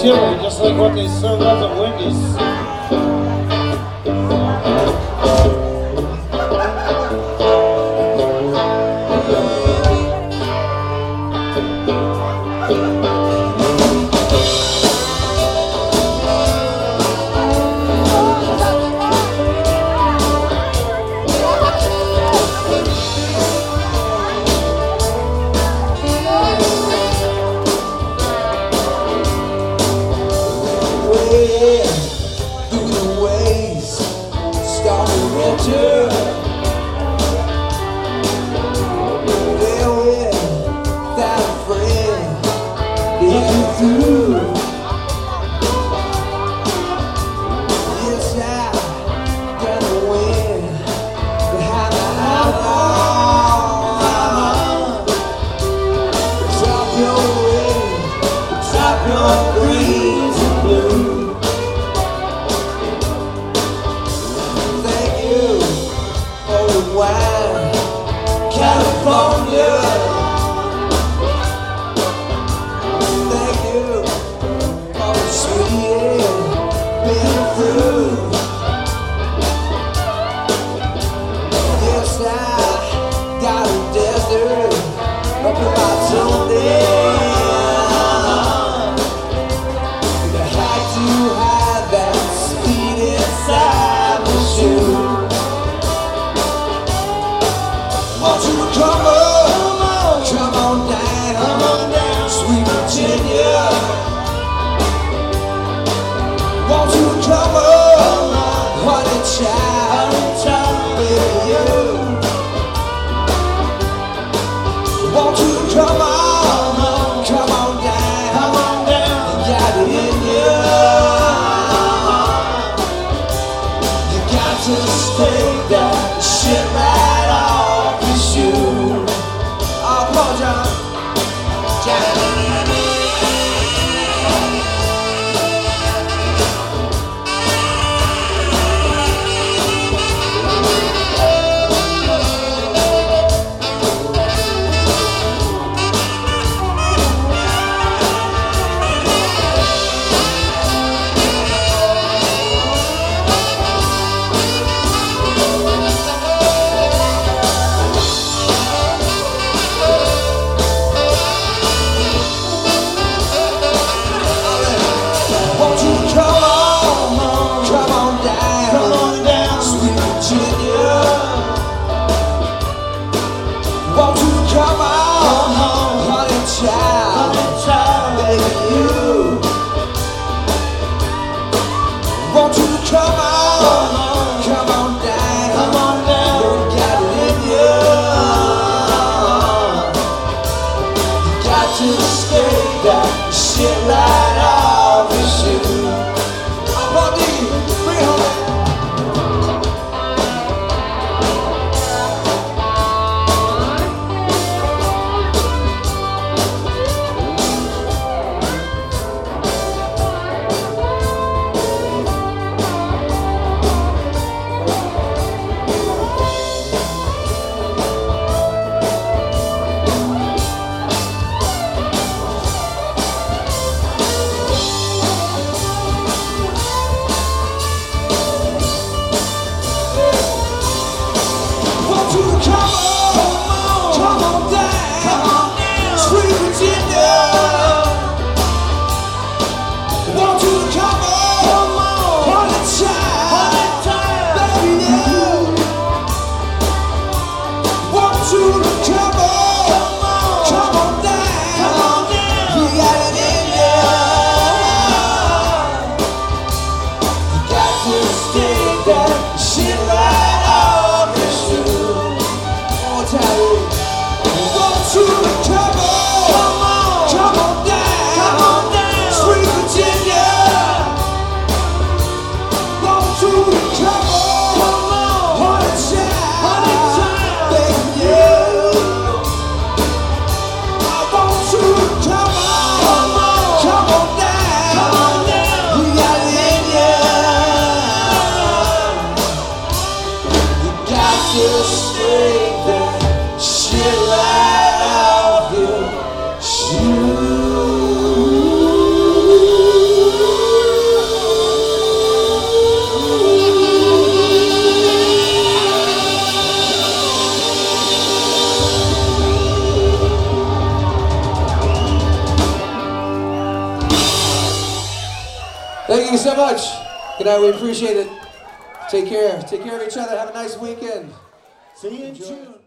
chili, just like what they serve up at Wendy's. Through the waves, starting winter. Without a friend, get through. Yes, I'm gonna win behind the hammer. Drop your red, drop your greens and blues. California, thank you for the sweet air being through. Yes, I got a desert up in my zone there. You had to have that speed inside the shoe. Won't you come on down, sweet Virginia. Won't you come on, honey child, baby you. Won't you come on down, got it in you. You got to stay that shit right off your shoe. Oh, come on, John. John. Won't you come on, honey child, baby you. Won't you come on down, you got it in you. You got to skate that shit right off your shoe. I'm on D, bring it home. Thank you so much. Good night. We appreciate it. Take care. Take care of each other. Have a nice weekend. See you in June.